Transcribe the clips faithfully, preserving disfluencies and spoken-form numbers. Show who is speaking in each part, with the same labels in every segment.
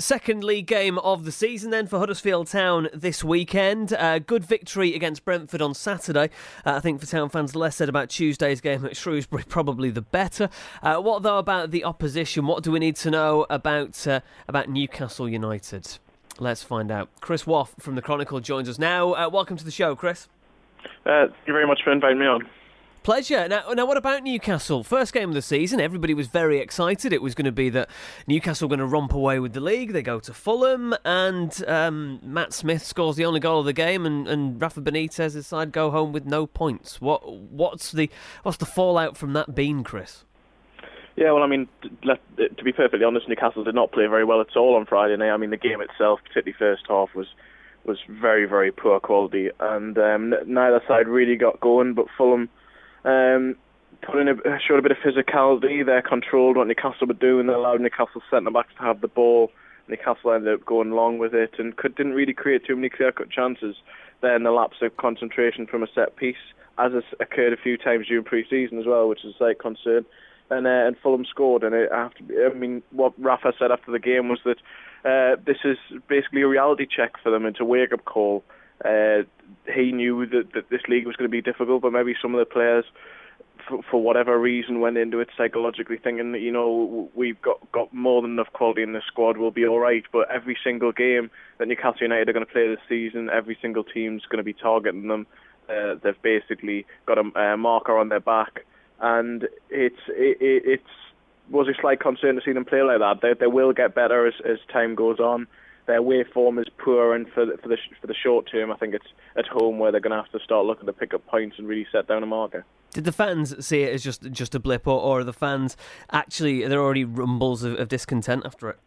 Speaker 1: Second league game of the season then for Huddersfield Town this weekend. Uh, good victory against Brentford on Saturday. Uh, I think for Town fans, the less said about Tuesday's game at Shrewsbury, probably the better. Uh, what though about the opposition? What do we need to know about uh, about Newcastle United? Let's find out. Chris Waugh from the Chronicle joins us now. Uh, welcome to the show, Chris.
Speaker 2: Uh, thank you very much for inviting me on.
Speaker 1: Pleasure. Now, now, what about Newcastle? First game of the season, everybody was very excited. It was going to be that Newcastle were going to romp away with the league. They go to Fulham, and um, Matt Smith scores the only goal of the game, and, and Rafa Benitez's side go home with no points. What what's the what's the fallout from that been, Chris?
Speaker 2: Yeah, well, I mean, let, to be perfectly honest, Newcastle did not play very well at all on Friday night. I mean, the game itself, particularly first half, was was very, very poor quality, and um, neither side really got going. But Fulham Um, put in a, showed a bit of physicality. They controlled what Newcastle would do, and they allowed Newcastle centre-backs to have the ball. Newcastle ended up going along with it and could, didn't really create too many clear-cut chances. Then the lapse of concentration from a set-piece, as has occurred a few times during pre-season as well, which is a slight concern. And, uh, and Fulham scored. And it, I, have to be, I mean, what Rafa said after the game was that uh, this is basically a reality check for them. It's a wake-up call. Uh, he knew that, that this league was going to be difficult, but maybe some of the players, for, for whatever reason, went into it psychologically thinking that, you know, we've got, got more than enough quality in the squad, we'll be all right. But every single game that Newcastle United are going to play this season, every single team's going to be targeting them. Uh, they've basically got a, a marker on their back, and it's it, it it's was a slight concern to see them play like that. They, they will get better as, as time goes on. Their way form is poor, and for the, for the for the short term, I think it's at home where they're going to have to start looking to pick up points and really set down a marker.
Speaker 1: Did the fans see it as just just a blip, or, or are the fans actually, are there already rumbles of, of discontent after it?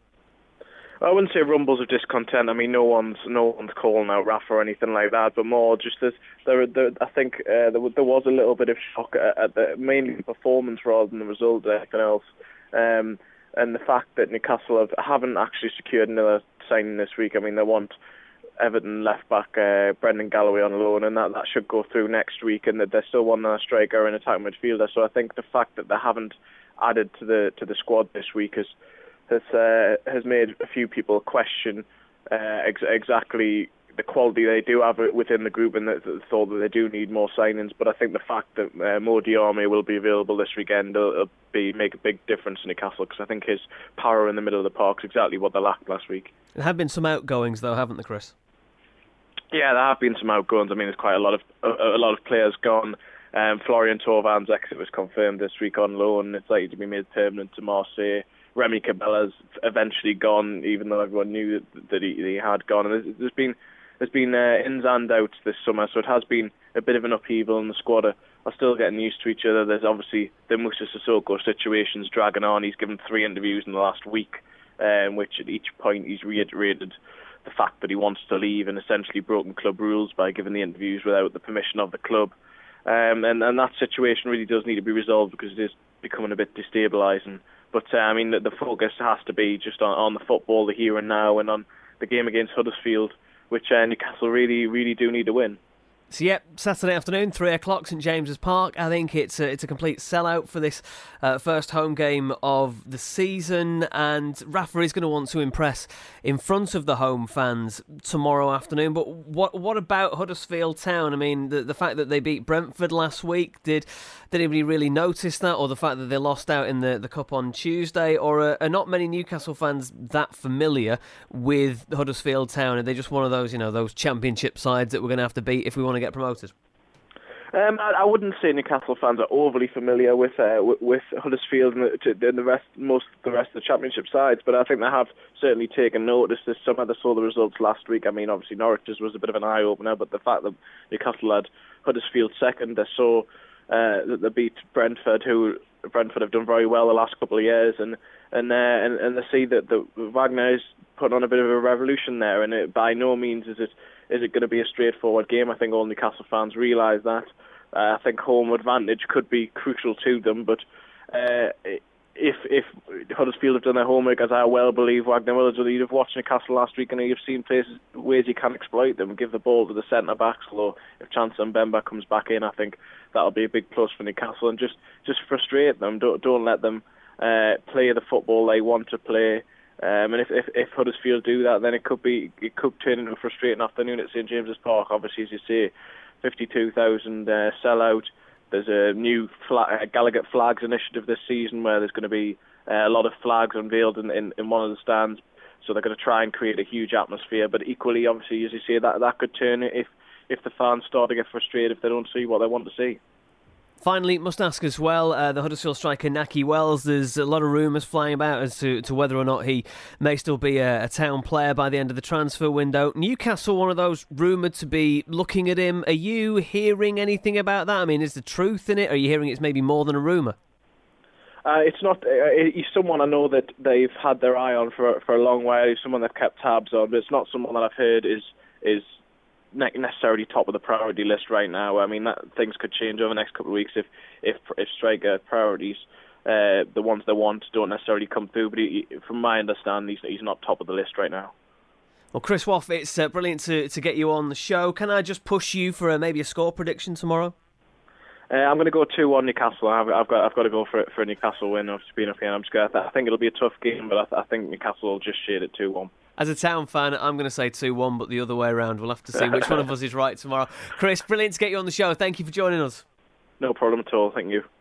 Speaker 2: I wouldn't say rumbles of discontent. I mean, no one's no one's calling out Rafa or anything like that, but more just that there. there I think uh, there, there was a little bit of shock at, at the mainly the performance rather than the result of anything else, um, and the fact that Newcastle have, haven't actually secured another signing this week. I mean, they want Everton left back uh, Brendan Galloway on loan, and that, that should go through next week, and that they still want a striker and attack midfielder. So I think the fact that they haven't added to the to the squad this week has has uh, has made a few people question uh, ex- exactly the quality they do have within the group, and the, the thought that they do need more signings. But I think the fact that uh, Mo Diarmi will be available this weekend will, will be make a big difference in Newcastle, because I think his power in the middle of the park is exactly what they lacked last week.
Speaker 1: There have been some outgoings though, haven't there, Chris?
Speaker 2: Yeah, there have been some outgoings. I mean, there's quite a lot of a, a lot of players gone. Um, Florian Thauvann's exit was confirmed this week on loan. It's likely to be made permanent to Marseille. Remy Cabella's eventually gone, even though everyone knew that, that he, he had gone. And there's, there's been there's been uh, ins and outs this summer, so it has been a bit of an upheaval, and the squad are, are still getting used to each other. There's obviously the Moussa Sissoko situation's dragging on. He's given three interviews in the last week, um, which at each point he's reiterated the fact that he wants to leave and essentially broken club rules by giving the interviews without the permission of the club. Um, and, and that situation really does need to be resolved, because it is becoming a bit destabilising. But uh, I mean, the, the focus has to be just on, on the football, the here and now, and on the game against Huddersfield, which uh, Newcastle really, really do need to win.
Speaker 1: So yep, Saturday afternoon, three o'clock, St James's Park. I think it's a, it's a complete sellout for this uh, first home game of the season, and Rafa is going to want to impress in front of the home fans tomorrow afternoon. But what what about Huddersfield Town? I mean, the the fact that they beat Brentford last week, did did anybody really notice that, or the fact that they lost out in the, the Cup on Tuesday, or are, are not many Newcastle fans that familiar with Huddersfield Town? Are they just one of those, you know, those championship sides that we're going to have to beat if we want to get promoted?
Speaker 2: Um, I, I wouldn't say Newcastle fans are overly familiar with uh, with, with Huddersfield and the, and the rest, most the rest of the Championship sides, but I think they have certainly taken notice this summer. They saw the results last week. I mean, obviously Norwich's was a bit of an eye opener, but the fact that Newcastle had Huddersfield second, they saw uh, that they beat Brentford, who Brentford have done very well the last couple of years, and and uh, and, and they see that the Wagner is put on a bit of a revolution there, and it, by no means is it. Is it going to be a straightforward game? I think all Newcastle fans realise that. Uh, I think home advantage could be crucial to them, but uh, if if Huddersfield have done their homework, as I well believe Wagner will, you'd have watched Newcastle last week and you've seen places, ways you can exploit them, give the ball to the centre-backs, although if Chancellor Mbemba comes back in, I think that'll be a big plus for Newcastle, and just, just frustrate them. Don't, don't let them uh, play the football they want to play. Um, and if, if if Huddersfield do that, then it could be it could turn into a frustrating afternoon at St James's Park. Obviously, as you say, fifty-two thousand uh, sellout. There's a new flag, uh, Gallagher Flags initiative this season where there's going to be uh, a lot of flags unveiled in, in, in one of the stands. So they're going to try and create a huge atmosphere. But equally, obviously, as you say, that that could turn if if the fans start to get frustrated if they don't see what they want to see.
Speaker 1: Finally, must ask as well, uh, the Huddersfield striker Nahki Wells, there's a lot of rumours flying about as to, to whether or not he may still be a, a town player by the end of the transfer window. Newcastle, one of those rumoured to be looking at him. Are you hearing anything about that? I mean, is there truth in it? Are you hearing it's maybe more than a rumour?
Speaker 2: Uh, it's not. Uh, he's someone I know that they've had their eye on for for a long while. He's someone they've kept tabs on, but it's not someone that I've heard is is necessarily top of the priority list right now. I mean, that, things could change over the next couple of weeks if if, if striker priorities, uh, the ones they want, don't necessarily come through. But he, from my understanding, he's, he's not top of the list right now.
Speaker 1: Well, Chris Waugh, it's uh, brilliant to to get you on the show. Can I just push you for a, maybe a score prediction tomorrow?
Speaker 2: Uh, I'm going to go two one Newcastle. I've, I've got I've got to go for for a Newcastle win. I've been up here. I'm just going I think it'll be a tough game, but I, th- I think Newcastle will just shade it two one.
Speaker 1: As a town fan, I'm going to say two one, but the other way around. We'll have to see which one of us is right tomorrow. Chris, brilliant to get you on the show. Thank you for joining us.
Speaker 2: No problem at all. Thank you.